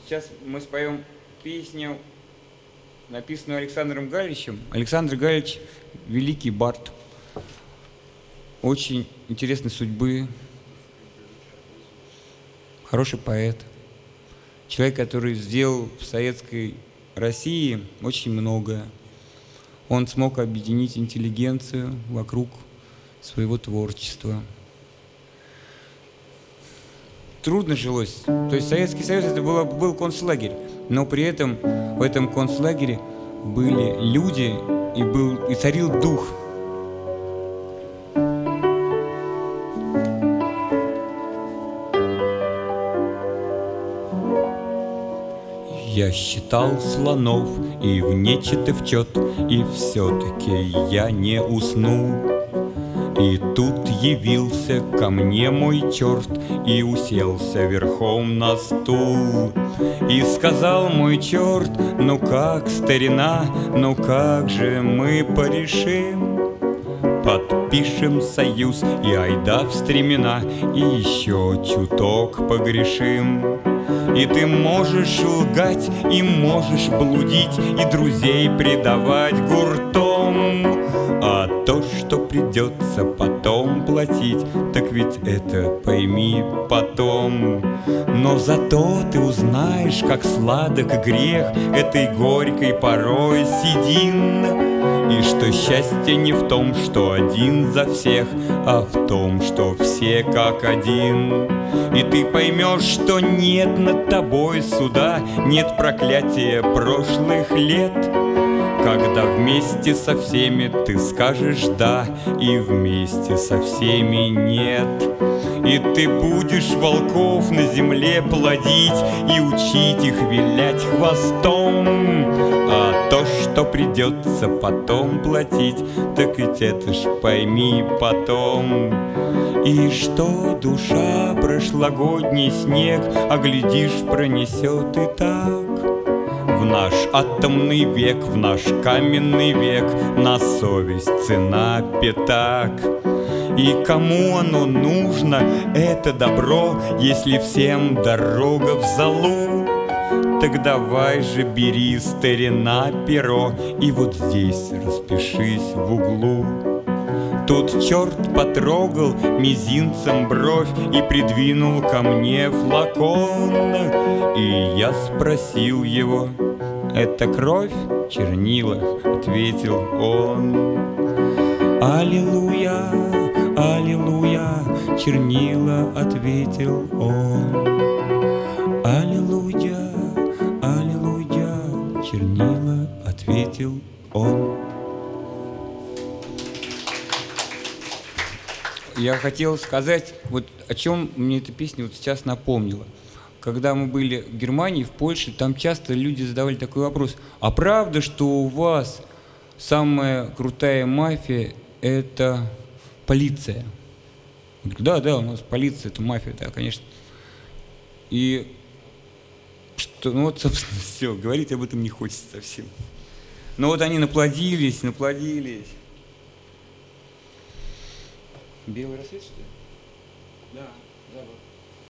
сейчас мы споем песню, написанную Александром Галичем. Александр Галич – великий бард, очень интересной судьбы, хороший поэт, человек, который сделал в советской России очень многое. Он смог объединить интеллигенцию вокруг своего творчества. Трудно жилось. То есть Советский Союз это был концлагерь, но при этом в этом концлагере были люди и царил дух. Я считал слонов и в нечто в чёт, и все-таки я не уснул. И тут явился ко мне мой черт и уселся верхом на стул. И сказал мой черт: ну как, старина, ну как же мы порешим? Подпишем союз и айда в стремена, и еще чуток погрешим. И ты можешь лгать, и можешь блудить, и друзей предавать гуртом. А то, что придется потом платить, так ведь это пойми потом. Но зато ты узнаешь, как сладок грех этой горькой порой седин. И что счастье не в том, что один за всех, а в том, что все как один. И ты поймешь, что нет над тобой суда, нет проклятия прошлых лет, когда вместе со всеми ты скажешь «да» и вместе со всеми «нет». И ты будешь волков на земле плодить и учить их вилять хвостом. А то, что придется потом платить, так ведь это ж пойми потом. И что душа прошлогодний снег, а глядишь, пронесет и так. В наш атомный век, в наш каменный век на совесть цена пятак. И кому оно нужно, это добро, если всем дорога в золу? Так давай же бери, старина, перо, и вот здесь распишись в углу. Тут черт потрогал мизинцем бровь и придвинул ко мне флакон. И я спросил его: это кровь? Чернила, ответил он. Аллилуйя, аллилуйя, чернила, ответил он. Аллилуйя, аллилуйя, чернила, ответил он. Я хотел сказать, вот о чем мне эта песня вот сейчас напомнила. Когда мы были в Германии, в Польше, там часто люди задавали такой вопрос: а правда, что у вас самая крутая мафия – это полиция? Я говорю: да, у нас полиция – это мафия, да, конечно. И что, ну вот, собственно, все, говорить об этом не хочется совсем. Но вот они наплодились. Белый рассвет, что ли? Да, вот.